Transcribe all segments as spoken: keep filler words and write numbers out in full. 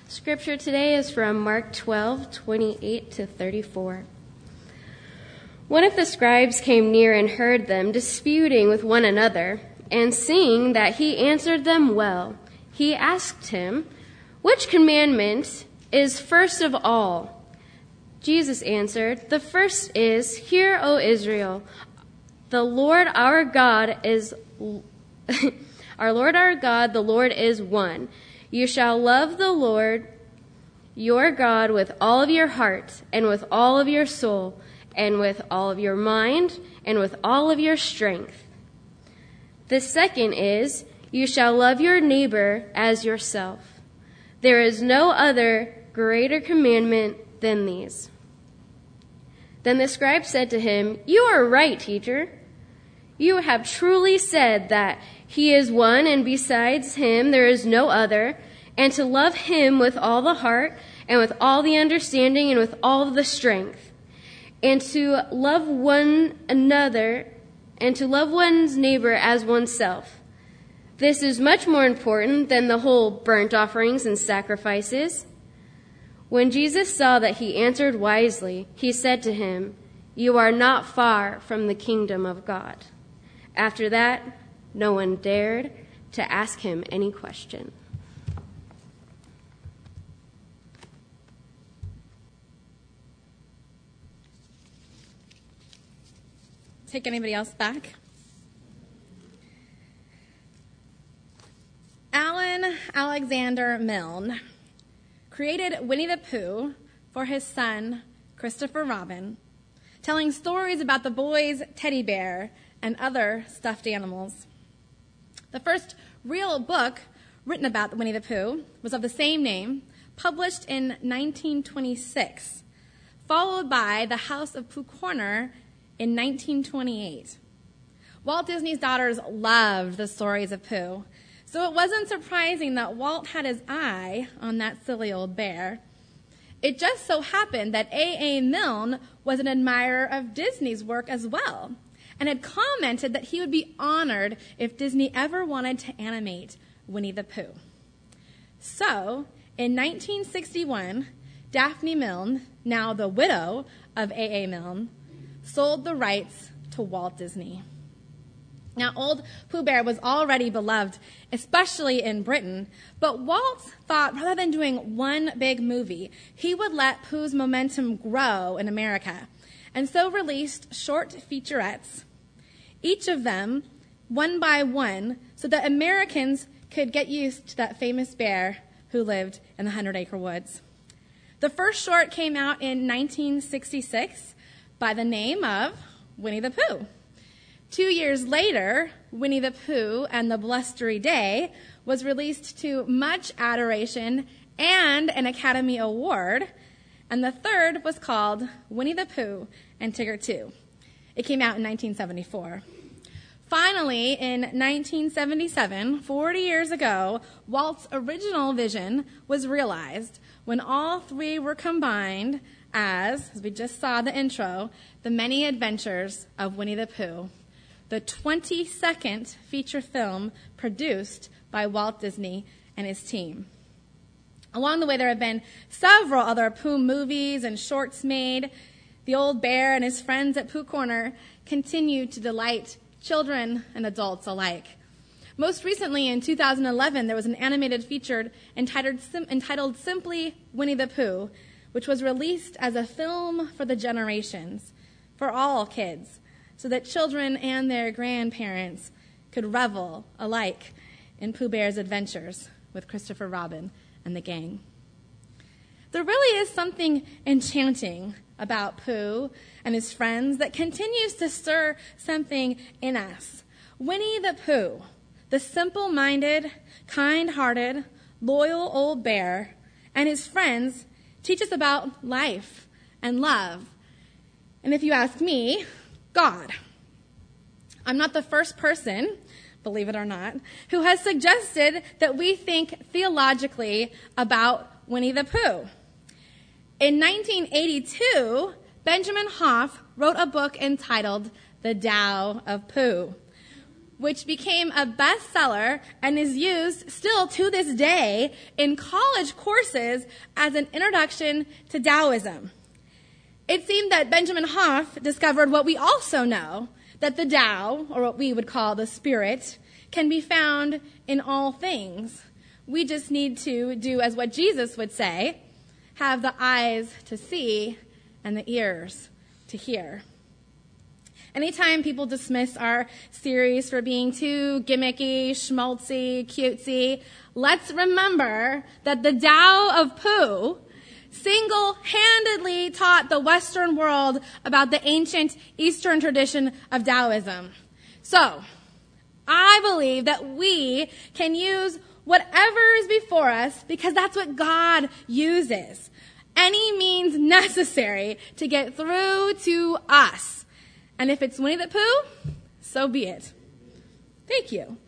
Scripture today is from Mark twelve, twenty-eight to thirty-four. One of the scribes came near and heard them disputing with one another, and seeing that he answered them well, he asked him, "Which commandment is first of all?" Jesus answered, "The first is, Hear, O Israel, the Lord our God is our Lord our God, the Lord is one. You shall love the Lord your God with all of your heart and with all of your soul and with all of your mind and with all of your strength. The second is, you shall love your neighbor as yourself. There is no other greater commandment than these." Then the scribe said to him, "You are right, teacher. You have truly said that he is one, and besides him there is no other, and to love him with all the heart, and with all the understanding, and with all the strength, and to love one another, and to love one's neighbor as oneself. This is much more important than the whole burnt offerings and sacrifices." When Jesus saw that he answered wisely, he said to him, "You are not far from the kingdom of God." After that, no one dared to ask him any question. Take anybody else back? Alan Alexander Milne created Winnie the Pooh for his son, Christopher Robin, telling stories about the boy's teddy bear and other stuffed animals. The first real book written about Winnie the Pooh was of the same name, published in nineteen twenty-six, followed by The House of Pooh Corner in nineteen twenty-eight. Walt Disney's daughters loved the stories of Pooh, so it wasn't surprising that Walt had his eye on that silly old bear. It just so happened that A A. Milne was an admirer of Disney's work as well, and had commented that he would be honored if Disney ever wanted to animate Winnie the Pooh. So, in nineteen sixty-one, Daphne Milne, now the widow of A A. Milne, sold the rights to Walt Disney. Now, old Pooh Bear was already beloved, especially in Britain, but Walt thought rather than doing one big movie, he would let Pooh's momentum grow in America, and so released short featurettes, each of them one by one, so that Americans could get used to that famous bear who lived in the Hundred Acre Woods. The first short came out in nineteen sixty-six by the name of Winnie the Pooh. Two years later, Winnie the Pooh and the Blustery Day was released to much adoration and an Academy Award, and the third was called Winnie the Pooh and Tigger two. It came out in nineteen seventy-four. Finally, in nineteen seventy-seven, forty years ago, Walt's original vision was realized when all three were combined as, as we just saw the intro, The Many Adventures of Winnie the Pooh, the twenty-second feature film produced by Walt Disney and his team. Along the way, there have been several other Pooh movies and shorts made. The old bear and his friends at Pooh Corner continue to delight children and adults alike. Most recently, in two thousand eleven, there was an animated feature entitled, sim- entitled simply Winnie the Pooh, which was released as a film for the generations, for all kids, so that children and their grandparents could revel alike in Pooh Bear's adventures with Christopher Robin and the gang. There really is something enchanting about Pooh and his friends that continues to stir something in us. Winnie the Pooh, the simple-minded, kind-hearted, loyal old bear, and his friends teach us about life and love. And if you ask me, God. I'm not the first person, believe it or not, who has suggested that we think theologically about Winnie the Pooh. In nineteen eighty-two, Benjamin Hoff wrote a book entitled The Tao of Pooh, which became a bestseller and is used still to this day in college courses as an introduction to Taoism. It seemed that Benjamin Hoff discovered what we also know, that the Tao, or what we would call the spirit, can be found in all things. We just need to do as what Jesus would say, have the eyes to see and the ears to hear. Anytime people dismiss our series for being too gimmicky, schmaltzy, cutesy, let's remember that the Tao of Pooh single-handedly taught the Western world about the ancient Eastern tradition of Taoism. So, I believe that we can use whatever is before us because that's what God uses. Any means necessary to get through to us. And if it's Winnie the Pooh, so be it. Thank you.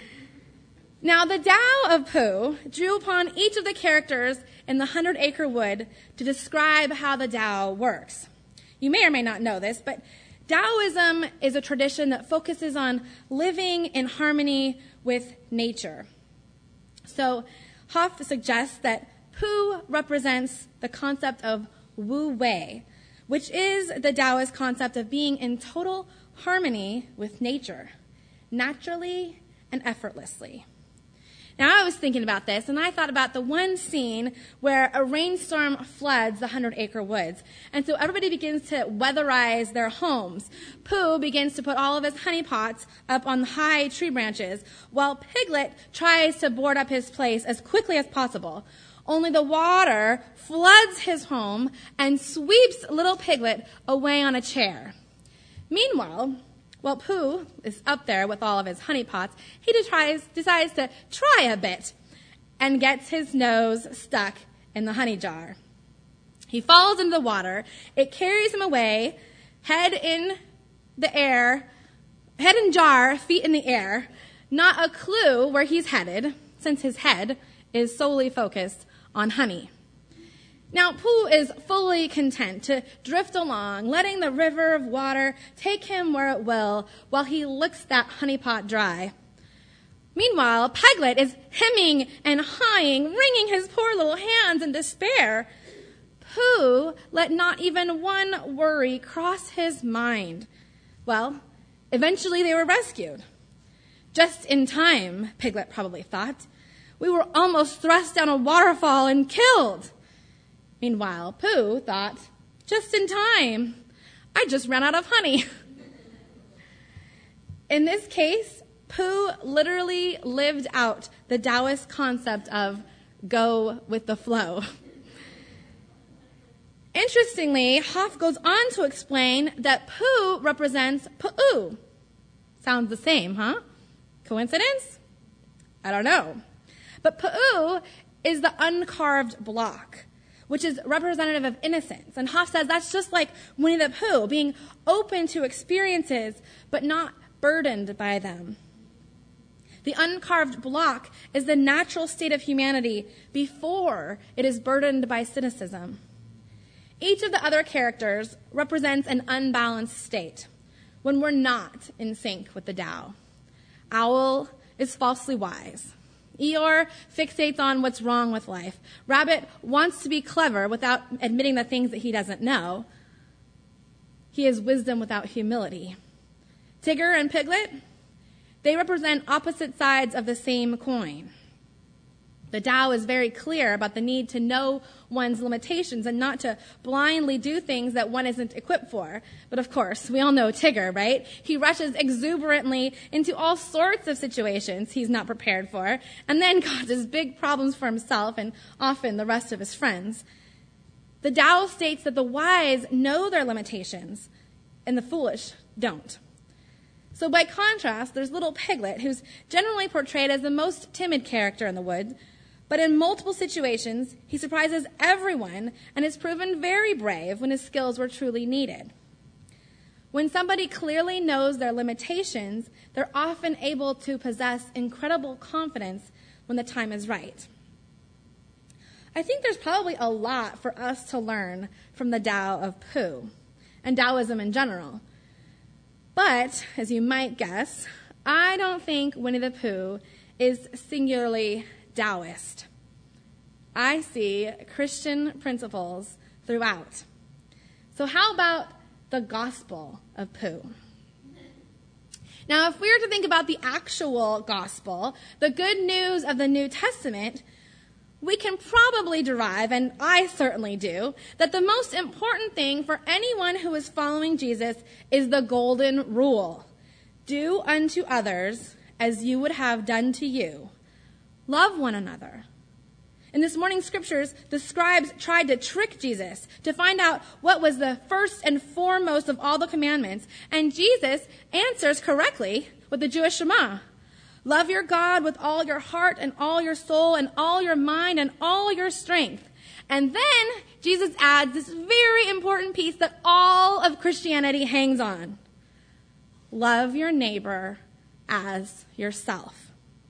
Now, the Tao of Pooh drew upon each of the characters in the Hundred Acre Wood to describe how the Tao works. You may or may not know this, but Taoism is a tradition that focuses on living in harmony with nature. So, Hoff suggests that Pooh represents the concept of Wu Wei, which is the Taoist concept of being in total harmony with nature, naturally and effortlessly. Now, I was thinking about this, and I thought about the one scene where a rainstorm floods the Hundred Acre Woods, and so everybody begins to weatherize their homes. Pooh begins to put all of his honey pots up on the high tree branches, while Piglet tries to board up his place as quickly as possible. Only the water floods his home and sweeps little Piglet away on a chair. Meanwhile, while Pooh is up there with all of his honey pots, he tries, decides to try a bit and gets his nose stuck in the honey jar. He falls into the water. It carries him away, head in the air, head in jar, feet in the air. Not a clue where he's headed, since his head is solely focused on honey. Now, Pooh is fully content to drift along, letting the river of water take him where it will, while he licks that honey pot dry. Meanwhile, Piglet is hemming and hawing, wringing his poor little hands in despair. Pooh let not even one worry cross his mind. Well, eventually they were rescued. Just in time, Piglet probably thought. We were almost thrust down a waterfall and killed. Meanwhile, Pooh thought, just in time. I just ran out of honey. In this case, Pooh literally lived out the Taoist concept of go with the flow. Interestingly, Hoff goes on to explain that Pooh represents Pa'u. Sounds the same, huh? Coincidence? I don't know. But Pa'u is the uncarved block, which is representative of innocence. And Hoff says that's just like Winnie the Pooh, being open to experiences, but not burdened by them. The uncarved block is the natural state of humanity before it is burdened by cynicism. Each of the other characters represents an unbalanced state, when we're not in sync with the Tao. Owl is falsely wise. Eeyore fixates on what's wrong with life. Rabbit wants to be clever without admitting the things that he doesn't know. He has wisdom without humility. Tigger and Piglet, they represent opposite sides of the same coin. The Tao is very clear about the need to know one's limitations and not to blindly do things that one isn't equipped for. But of course, we all know Tigger, right? He rushes exuberantly into all sorts of situations he's not prepared for, and then causes big problems for himself and often the rest of his friends. The Tao states that the wise know their limitations, and the foolish don't. So by contrast, there's little Piglet, who's generally portrayed as the most timid character in the wood, but in multiple situations, he surprises everyone and is proven very brave when his skills were truly needed. When somebody clearly knows their limitations, they're often able to possess incredible confidence when the time is right. I think there's probably a lot for us to learn from the Tao of Pooh and Taoism in general. But, as you might guess, I don't think Winnie the Pooh is singularly Taoist. I see Christian principles throughout. So how about the gospel of Pooh? Now, if we were to think about the actual gospel, the good news of the New Testament, we can probably derive, and I certainly do, that the most important thing for anyone who is following Jesus is the golden rule. Do unto others as you would have done to you. Love one another. In this morning's scriptures, the scribes tried to trick Jesus to find out what was the first and foremost of all the commandments, and Jesus answers correctly with the Jewish Shema. Love your God with all your heart and all your soul and all your mind and all your strength. And then Jesus adds this very important piece that all of Christianity hangs on. Love your neighbor as yourself.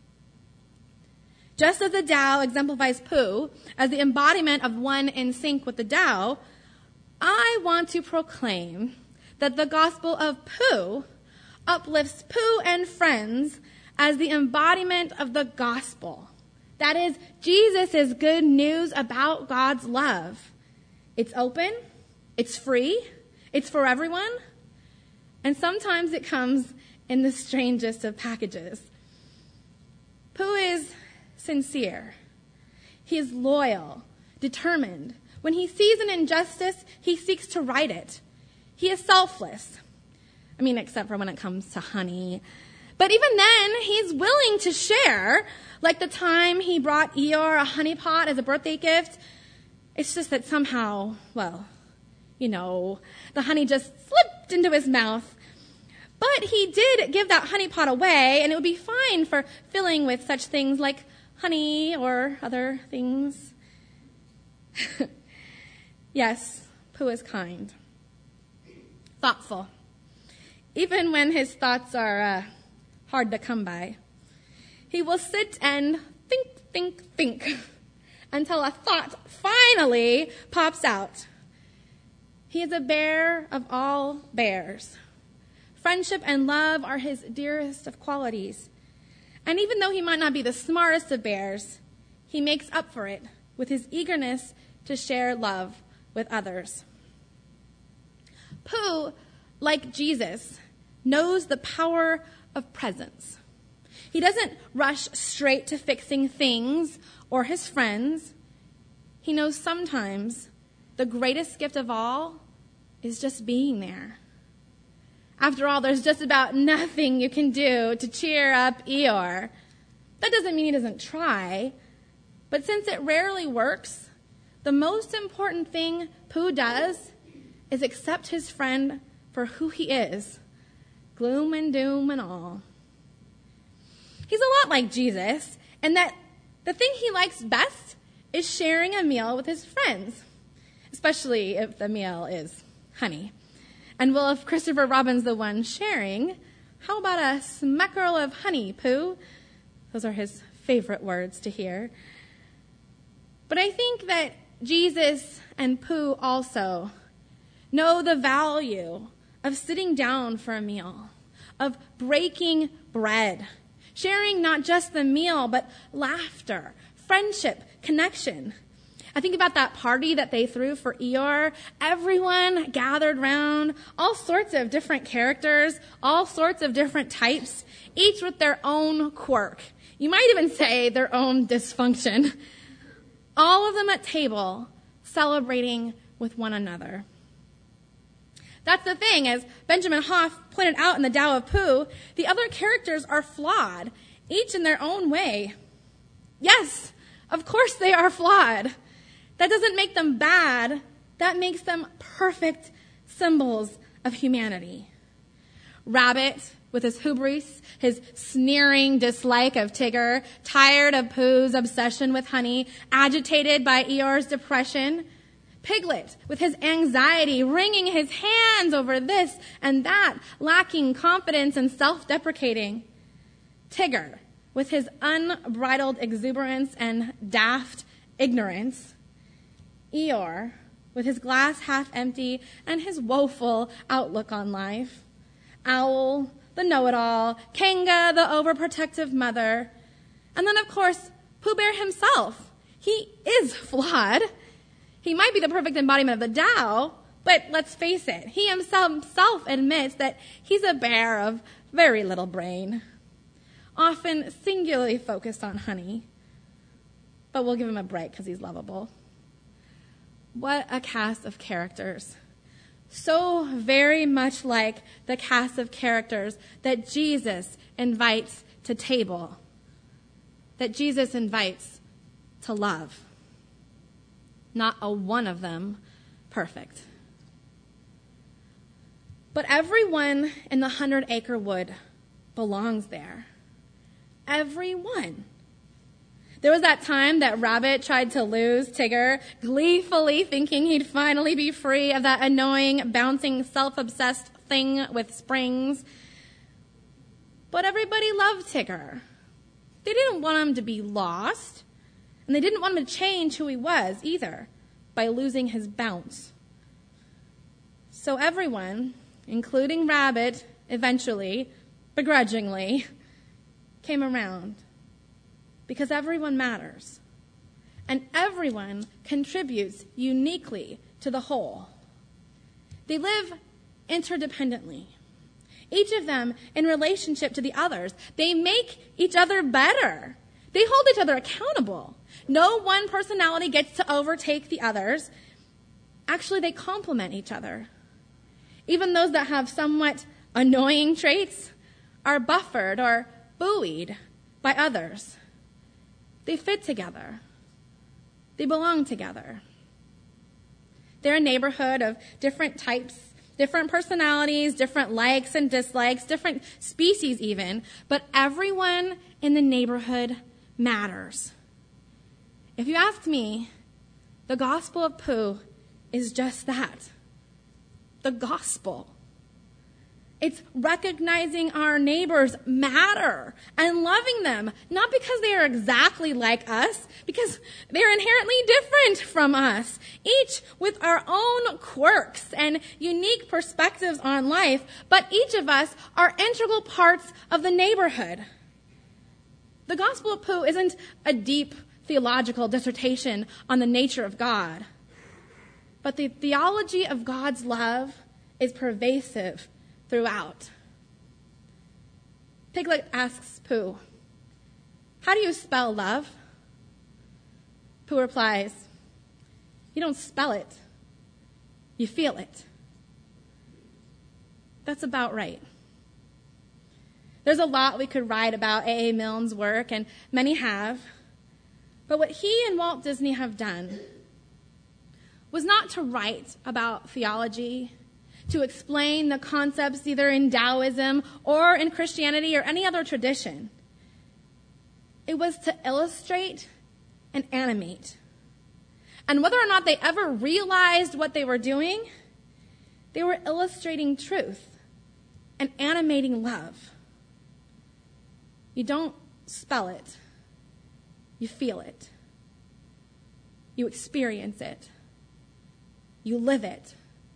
Just as the Tao exemplifies Pooh as the embodiment of one in sync with the Tao, I want to proclaim that the gospel of Pooh uplifts Pooh and friends as the embodiment of the gospel. That is, Jesus' good news about God's love. It's open, it's free, it's for everyone, and sometimes it comes in the strangest of packages. Pooh is sincere. He is loyal, determined. When he sees an injustice, he seeks to right it. He is selfless. I mean, except for when it comes to honey. But even then, he's willing to share, like the time he brought Eeyore a honey pot as a birthday gift. It's just that somehow, well, you know, the honey just slipped into his mouth. But he did give that honey pot away, and it would be fine for filling with such things like honey or other things. Yes, Pooh is kind, thoughtful, even when his thoughts are uh, hard to come by. He will sit and think, think, think until a thought finally pops out. He is a bear of all bears. Friendship and love are his dearest of qualities. And even though he might not be the smartest of bears, he makes up for it with his eagerness to share love with others. Pooh, like Jesus, knows the power of presence. He doesn't rush straight to fixing things or his friends. He knows sometimes the greatest gift of all is just being there. After all, there's just about nothing you can do to cheer up Eeyore. That doesn't mean he doesn't try, but since it rarely works, the most important thing Pooh does is accept his friend for who he is, gloom and doom and all. He's a lot like Jesus, in that the thing he likes best is sharing a meal with his friends, especially if the meal is honey. And well, if Christopher Robin's the one sharing, how about a smackerel of honey, Pooh? Those are his favorite words to hear. But I think that Jesus and Pooh also know the value of sitting down for a meal, of breaking bread, sharing not just the meal, but laughter, friendship, connection. I think about that party that they threw for Eeyore. Everyone gathered round, all sorts of different characters, all sorts of different types, each with their own quirk. You might even say their own dysfunction. All of them at table, celebrating with one another. That's the thing, as Benjamin Hoff pointed out in the Tao of Pooh, the other characters are flawed, each in their own way. Yes, of course they are flawed. That doesn't make them bad. That makes them perfect symbols of humanity. Rabbit, with his hubris, his sneering dislike of Tigger, tired of Pooh's obsession with honey, agitated by Eeyore's depression. Piglet, with his anxiety, wringing his hands over this and that, lacking confidence and self-deprecating. Tigger, with his unbridled exuberance and daft ignorance. Eeyore, with his glass half empty and his woeful outlook on life. Owl, the know-it-all, Kanga, the overprotective mother, and then, of course, Pooh Bear himself. He is flawed. He might be the perfect embodiment of the Tao, but let's face it, he himself admits that he's a bear of very little brain, often singularly focused on honey. But we'll give him a break because he's lovable. What a cast of characters. So very much like the cast of characters that Jesus invites to table, that Jesus invites to love. Not a one of them perfect. But everyone in the Hundred Acre Wood belongs there. Everyone. There was that time that Rabbit tried to lose Tigger, gleefully thinking he'd finally be free of that annoying, bouncing, self-obsessed thing with springs. But everybody loved Tigger. They didn't want him to be lost, and they didn't want him to change who he was either by losing his bounce. So everyone, including Rabbit, eventually, begrudgingly, came around. Because everyone matters. And everyone contributes uniquely to the whole. They live interdependently. Each of them in relationship to the others. They make each other better. They hold each other accountable. No one personality gets to overtake the others. Actually, they complement each other. Even those that have somewhat annoying traits are buffered or buoyed by others. They fit together. They belong together. They're a neighborhood of different types, different personalities, different likes and dislikes, different species even, but everyone in the neighborhood matters. If you ask me, the Gospel of Pooh is just that. The gospel. It's recognizing our neighbors matter and loving them, not because they are exactly like us, because they're inherently different from us, each with our own quirks and unique perspectives on life, but each of us are integral parts of the neighborhood. The Gospel of Pooh isn't a deep theological dissertation on the nature of God, but the theology of God's love is pervasive throughout. Piglet asks Pooh, "How do you spell love?" Pooh replies, "You don't spell it, you feel it." That's about right. There's a lot we could write about A A. Milne's work, and many have. But what he and Walt Disney have done was not to write about theology, to explain the concepts either in Taoism or in Christianity or any other tradition. It was to illustrate and animate. And whether or not they ever realized what they were doing, they were illustrating truth and animating love. You don't spell it. You feel it. You experience it. You live it.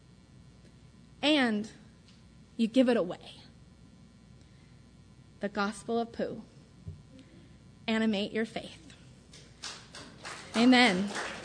And you give it away. The Gospel of Pooh. Animate your faith. Amen.